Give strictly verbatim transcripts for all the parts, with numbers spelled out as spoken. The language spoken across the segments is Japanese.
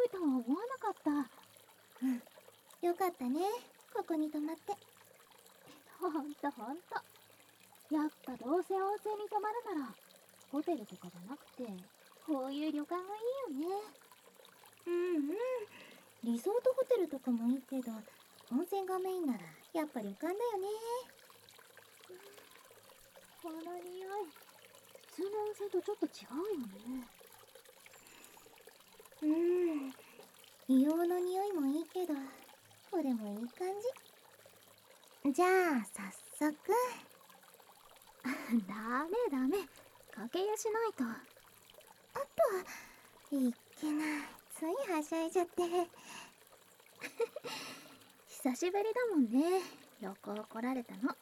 いとは思わなかった。 うん、よかったね、ここに泊まって。 ほんとほんと。やっぱどうせ温泉に泊まるならホテルとかじゃなくてこういう旅館がいいよね。 うんうん、リゾートホテルとかもいいけど、温泉がメインならやっぱ旅館だよね。 この匂い、普通の温泉とちょっと違うよね。 うーん、硫黄の匂いもいいけど、これもいい感じ。じゃあ早速。 ダメダメ、駆け足しないと。 あといけない、ついはしゃいじゃって。 久しぶりだもんね、旅行来られたの。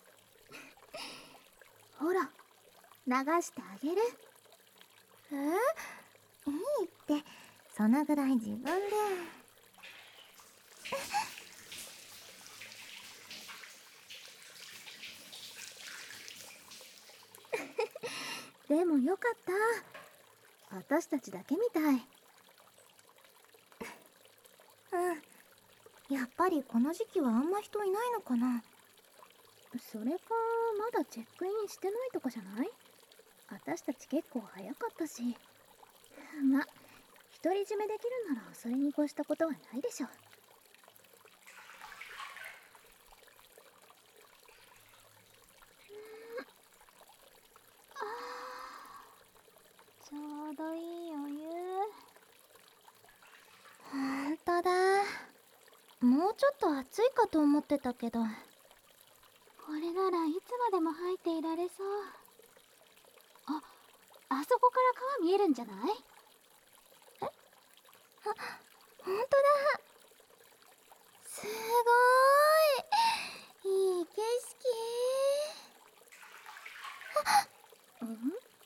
ほら、流してあげる。 え、いいって、そのぐらい自分で。 でもよかった、私たちだけみたい。 うん、やっぱりこの時期はあんま人いないのかな。 それかまだチェックインしてないとかじゃない？私たち結構早かったし。ま、独り占めできるならそれに越したことはないでしょ。ちょうどいいお湯。 ほんとだ、もうちょっと暑いかと思ってたけど。 これならいつまでも入っていられそう。あ、あそこから川見えるんじゃない？ え？あ、ほんとだ。すごーい、いい景色。あ、 うん？ うん、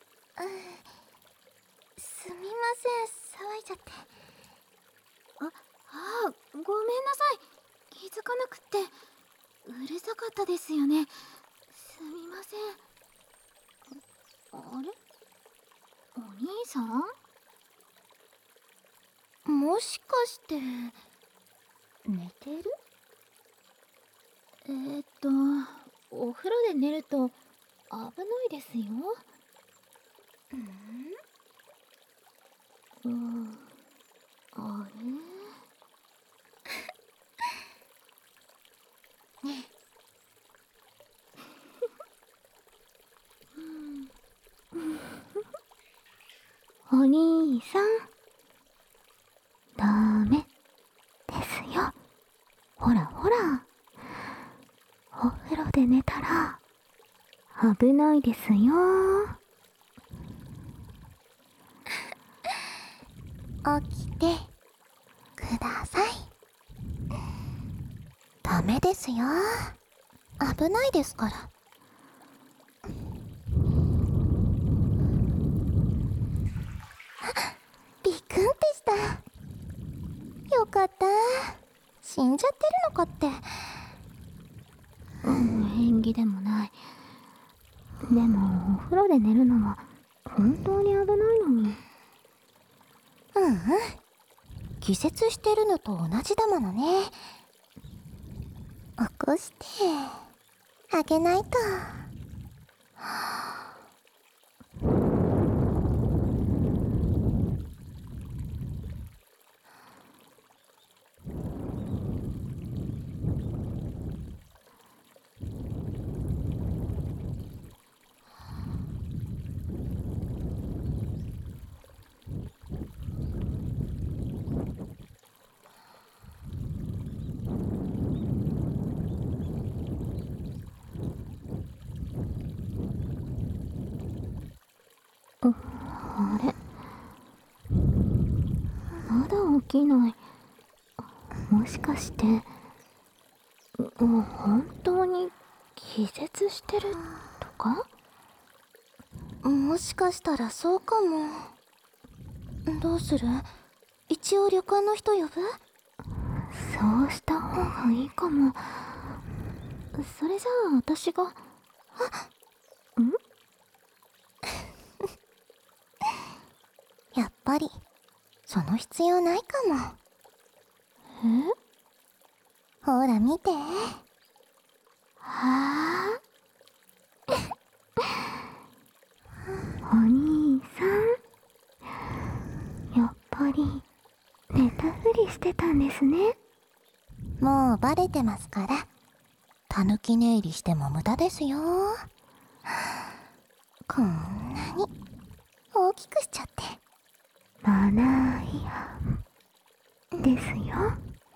すみません、騒いじゃって。 あ、あー、ごめんなさい。気づかなくって。うるさかったですよね。すみません。あれ？お兄さん？ もしかして寝てる？ えー、っとお風呂で寝ると危ないですよ。 うん、 うん、あれ？ お兄さん、ダメですよ。ほらほら、お風呂で寝たら危ないですよ。起きてください。ダメですよ、危ないですから。ビクンってした。よかった、死んじゃってるのかって。 うん、縁起でもない。でもお風呂で寝るのは本当に危ないのに。 うんうん、気絶してるのと同じだものね。起こしてあげないと。 あれ、まだ起きない。もしかしてもう本当に気絶してるとか？ もしかしたらそうかも。どうする？一応旅館の人呼ぶ？ そうした方がいいかも。それじゃあ私が。あ、ん？ やっぱりその必要ないかも。 え？ ほら見て。 はあ？ お兄さん、やっぱり寝たふりしてたんですね。もうバレてますから、たぬき寝入りしても無駄ですよ。こんなに大きくしちゃって。マナー違反ですよ。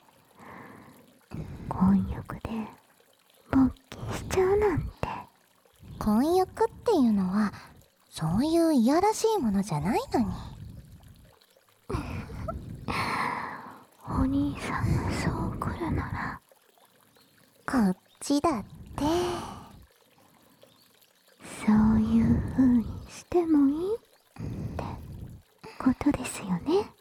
混浴で勃起しちゃうなんて。混浴っていうのはそういういやらしいものじゃないのに。お兄さんがそう来るならこっちだって。そういう風にしてもいいってことですよね。